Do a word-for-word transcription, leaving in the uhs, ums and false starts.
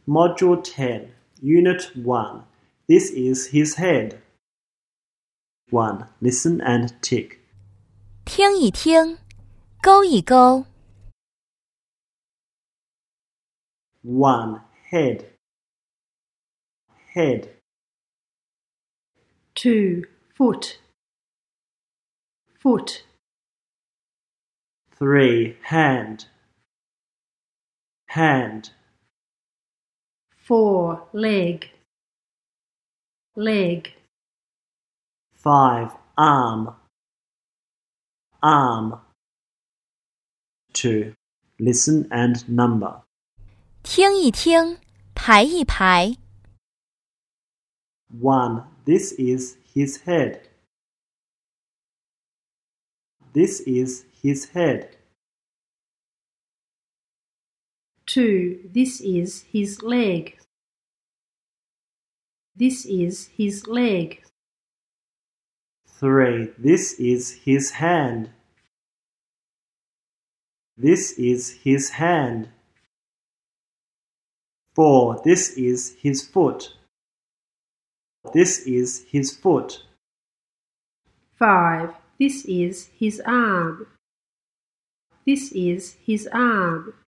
Module ten, Unit one. This is his head. one. Listen and tick. 听一听，勾一勾。 one. Head. Head. two. Foot. Foot. three. Hand. Hand. four. Leg. Leg. five. Arm. Arm. two. Listen and number. 听一听，排一排。 one. This is his head. This is his head. two. This is his leg. This is his leg. three. This is his hand. This is his hand. four. This is his foot. This is his foot. five. This is his arm. This is his arm.